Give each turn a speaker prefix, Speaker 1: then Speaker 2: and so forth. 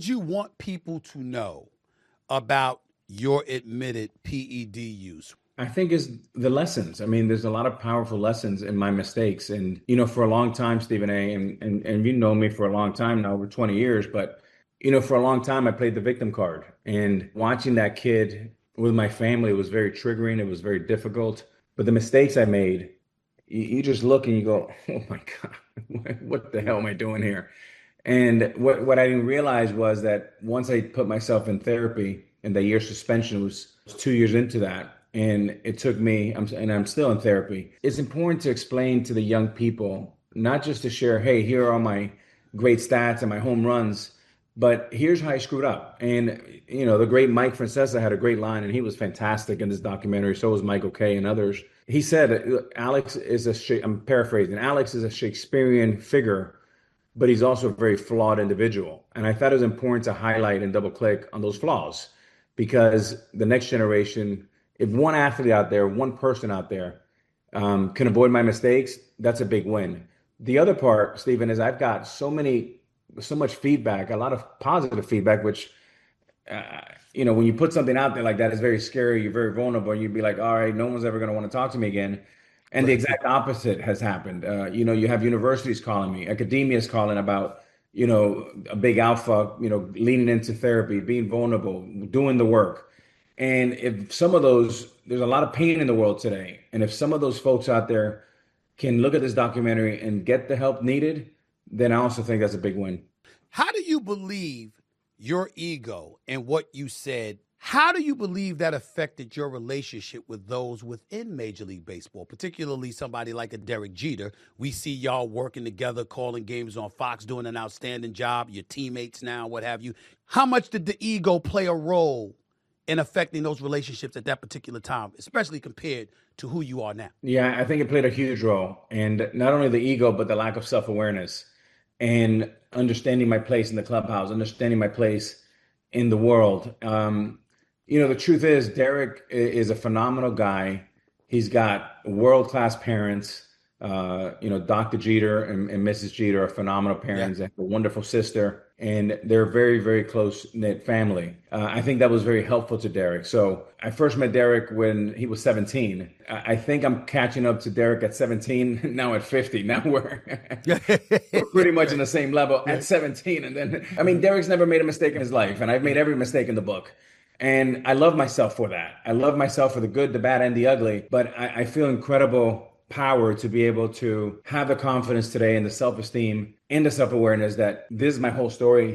Speaker 1: would you want people to know about your admitted PED use?
Speaker 2: I think is the lessons. I mean, there's a lot of powerful lessons in my mistakes. And, for a long time, Stephen A., and you know me for a long time now, over 20 years, but, for a long time, I played the victim card. And watching that kid with my family was very triggering. It was very difficult. But the mistakes I made, you just look and you go, oh my God, what the hell am I doing here? And what I didn't realize was that once I put myself in therapy, and the year suspension was 2 years into that, and it took me, and I'm still in therapy. It's important to explain to the young people, not just to share, hey, here are my great stats and my home runs, but here's how I screwed up. And, the great Mike Francesa had a great line, and he was fantastic in this documentary. So was Michael Kay and others. He said, I'm paraphrasing, Alex is a Shakespearean figure, but he's also a very flawed individual. And I thought it was important to highlight and double click on those flaws, because the next generation, if one athlete out there, one person out there can avoid my mistakes, that's a big win. The other part, Stephen, is I've got so much feedback, a lot of positive feedback, which, when you put something out there like that, it's very scary. You're very vulnerable. And you'd be like, all right, no one's ever going to want to talk to me again. And the exact opposite has happened. You have universities calling me, academia is calling about, a big alpha, leaning into therapy, being vulnerable, doing the work. And if some of those, there's a lot of pain in the world today. And if some of those folks out there can look at this documentary and get the help needed, then I also think that's a big win.
Speaker 1: How do you believe your ego and what you said, how do you believe that affected your relationship with those within Major League Baseball, particularly somebody like a Derek Jeter? We see y'all working together, calling games on Fox, doing an outstanding job, your teammates now, what have you. How much did the ego play a role in affecting those relationships at that particular time, especially compared to who you are now?
Speaker 2: Yeah, I think it played a huge role. And not only the ego, but the lack of self-awareness and understanding my place in the clubhouse, understanding my place in the world. The truth is, Derek is a phenomenal guy. He's got world-class parents. Dr. Jeter and Mrs. Jeter are phenomenal parents. They have a wonderful sister, and they're a very, very close-knit family. I think that was very helpful to Derek. So I first met Derek when he was 17. I think I'm catching up to Derek at 17, now at 50. Now we're pretty much in the same level at 17. And then, Derek's never made a mistake in his life, and I've made every mistake in the book. And I love myself for that. I love myself for the good, the bad, and the ugly. But I feel incredible power to be able to have the confidence today and the self-esteem and the self-awareness that this is my whole story.